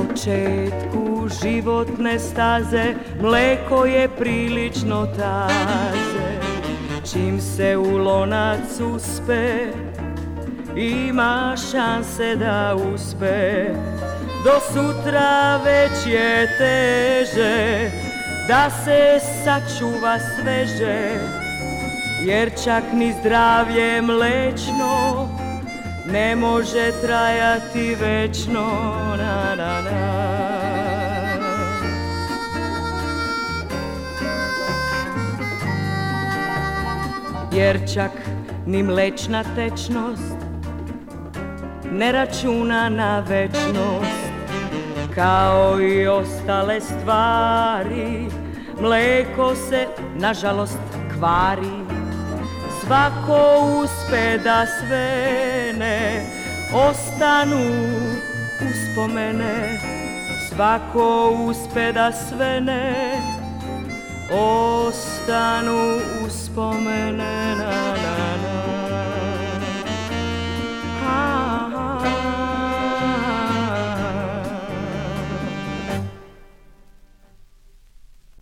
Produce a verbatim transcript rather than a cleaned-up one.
početku životne staze mleko je prilično taze. Čim se u lonac uspe, ima šanse da uspe. Do sutra već je teže da se sačuva sveže, jer čak ni zdravlje mlečno ne može trajati večno. Na, na, na. Jer čak ni mlečna tečnost ne računa na večnost. Kao i ostale stvari, mleko se nažalost kvari. Svako uspe da sve ne ostanu uspomene. Svako uspe da sve ne ostanu uspomene.